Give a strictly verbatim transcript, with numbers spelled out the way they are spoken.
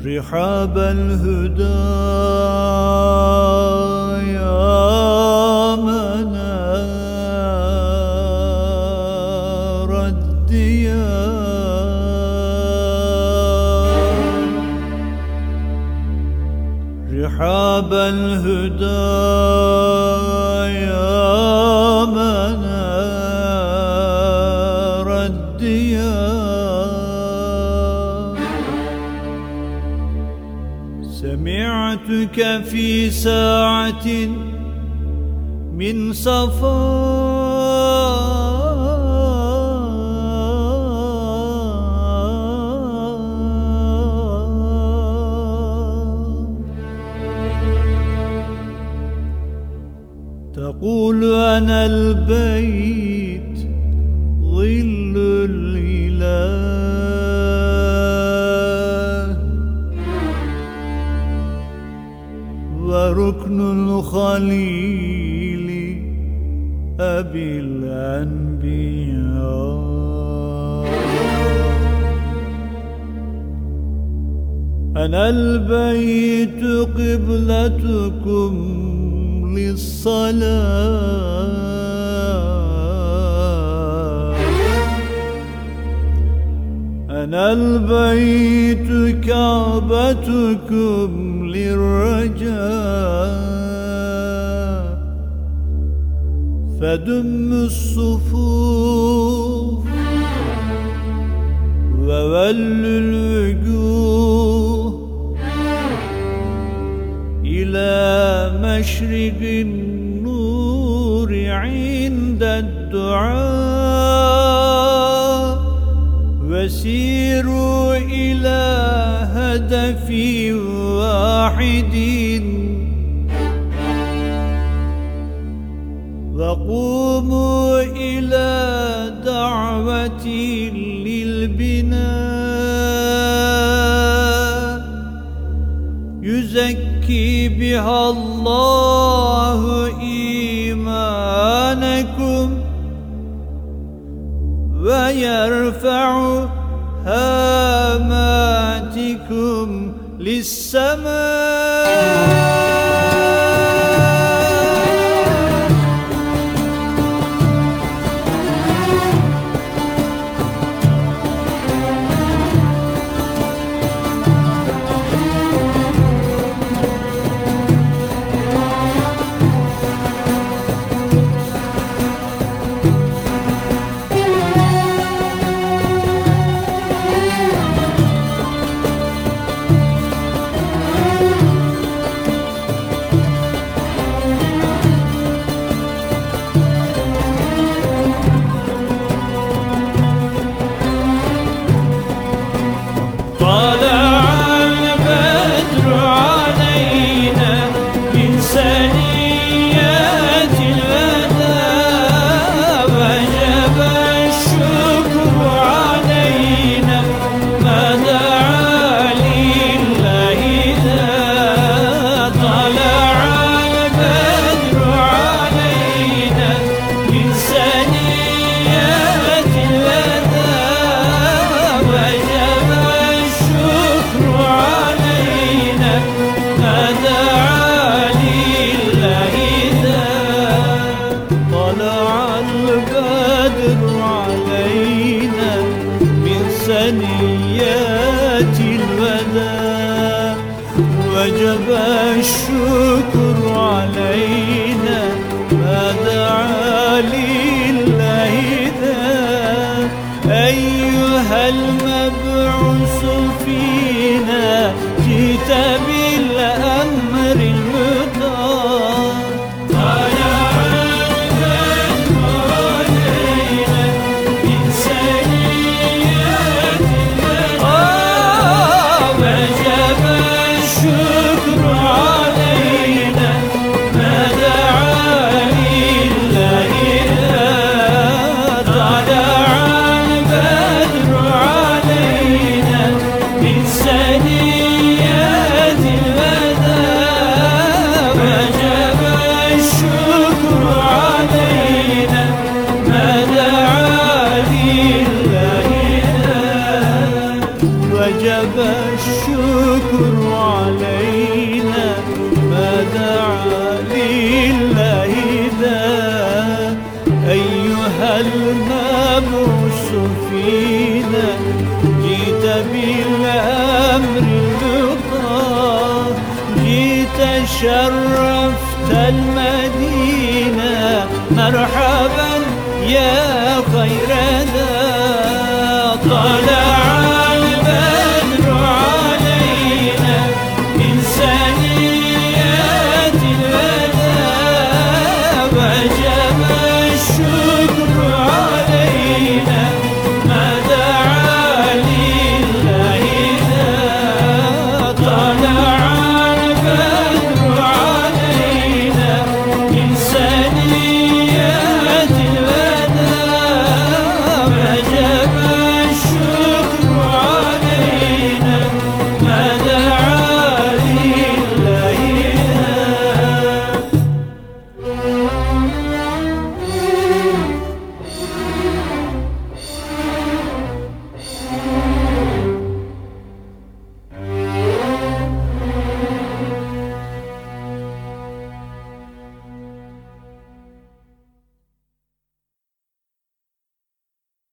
رحاب الهدى يا منار الديار، رحاب الهدى يا منار الديار. سمعتك في ساعة من صفا تقول أنا البيت ظل الإله وركن الخليل أبي الأنبياء. أنا البيت قبلتكم للصلاة، أنا البيت كعبتكم للرجاء. فدم الصفوف وولوا الوجوه إلى مشرق النور عند الدعاء، وسيروا إلى هدف واحد وقوموا إلى دعوة للبناء يزكي بها الله إيمانكم ويرفع هاماتكم للسماء. ثنيات الوداع وجب الشكر علينا ما دعا لله ذا. أيها المبعوث فينا جئت بالأمر المطاع، ثنيات الشكر علينا ما دعا لله ذا. أيها المبعوث فينا جئت بالأمر المطاع، جئت شرفت المدينة مرحبا يا خير